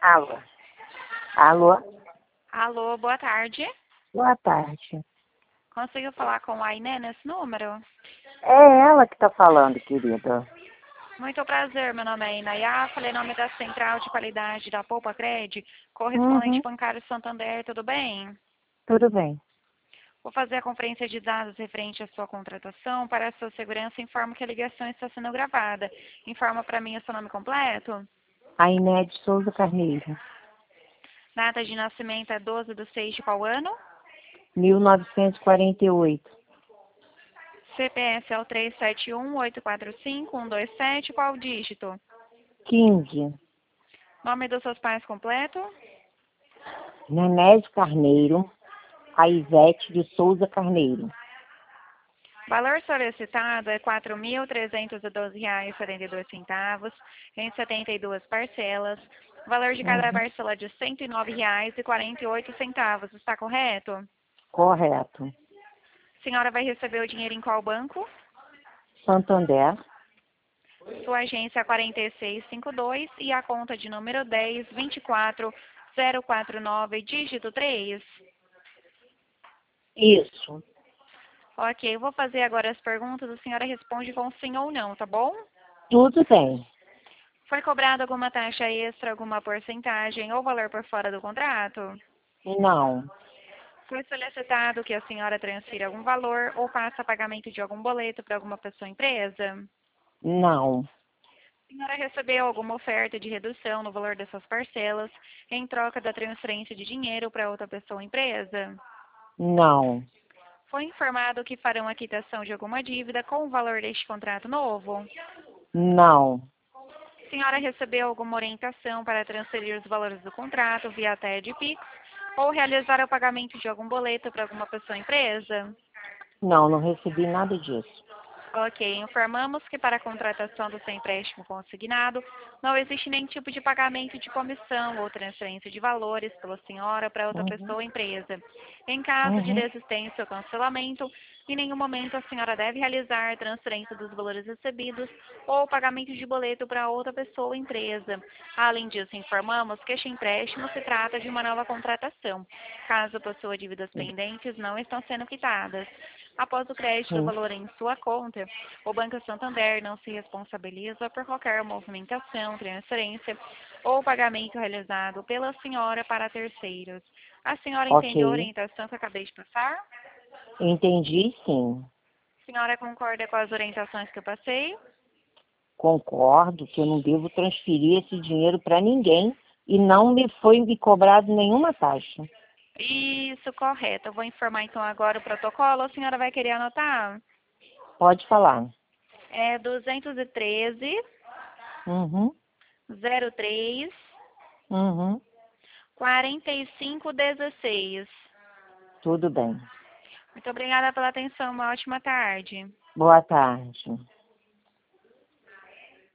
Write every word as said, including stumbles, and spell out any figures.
Alô? Alô? Alô, boa tarde. Boa tarde. Conseguiu falar com a Ainé nesse número? É ela que tá falando, querida. Muito prazer, meu nome é Inayá, falei em nome da Central de Qualidade da Poupa Cred, correspondente Uhum, bancário Santander, tudo bem? tudo bem. Vou fazer a conferência de dados referente à sua contratação. Para a sua segurança, informo que a ligação está sendo gravada. Informa para mim o seu nome completo. A Inés de Souza Carneiro, Data de nascimento é doze de seis de qual ano? mil novecentos e quarenta e oito. C P F é o três sete um, oito quatro cinco, um dois sete, qual o dígito? quinze. Nome dos seus pais completo? Nenésio Carneiro, a Ivete de Souza Carneiro. Valor solicitado é quatro mil trezentos e doze reais e setenta e dois centavos, em setenta e duas parcelas. Valor de cada Uhum, parcela de cento e nove reais e quarenta e oito centavos. Está correto? correto. A senhora vai receber o dinheiro em qual banco? Santander, Sua agência é quatro seis cinco dois e a conta de número dez, vinte e quatro, zero quatro nove, dígito três. isso. Ok, eu vou fazer agora as perguntas. A senhora responde com sim ou não, tá bom? Tudo bem. Foi cobrada alguma taxa extra, alguma porcentagem ou valor por fora do contrato? Não, Foi solicitado que a senhora transfira algum valor ou faça pagamento de algum boleto para alguma pessoa ou empresa? não, A senhora recebeu alguma oferta de redução no valor dessas parcelas em troca da transferência de dinheiro para outra pessoa ou empresa? não, Foi informado que farão a quitação de alguma dívida com o valor deste contrato novo? não, A senhora recebeu alguma orientação para transferir os valores do contrato via T E D Pix ou realizar o pagamento de algum boleto para alguma pessoa ou empresa? não, não recebi nada disso. Ok, informamos que para a contratação do seu empréstimo consignado não existe nenhum tipo de pagamento de comissão ou transferência de valores pela senhora para outra Uhum, pessoa ou empresa. Em caso de uhum, desistência ou cancelamento, em nenhum momento a senhora deve realizar transferência dos valores recebidos ou pagamento de boleto para outra pessoa ou empresa. Além disso, informamos que este empréstimo se trata de uma nova contratação, caso possua dívidas pendentes não estão sendo quitadas. Após o crédito do sim. valor em sua conta, o Banco Santander não se responsabiliza por qualquer movimentação, transferência ou pagamento realizado pela senhora para terceiros. A senhora Ok, entendeu a orientação que eu acabei de passar? entendi, sim. A senhora concorda com as orientações que eu passei? Concordo que eu não devo transferir esse dinheiro para ninguém e não me foi me cobrado nenhuma taxa. Isso, correto. Eu vou informar então agora o protocolo. A senhora vai querer anotar? Pode falar. É duzentos e treze, Uhum, zero três, uhum, quarenta e cinco dezesseis. tudo bem. Muito obrigada pela atenção. Uma ótima tarde. Boa tarde.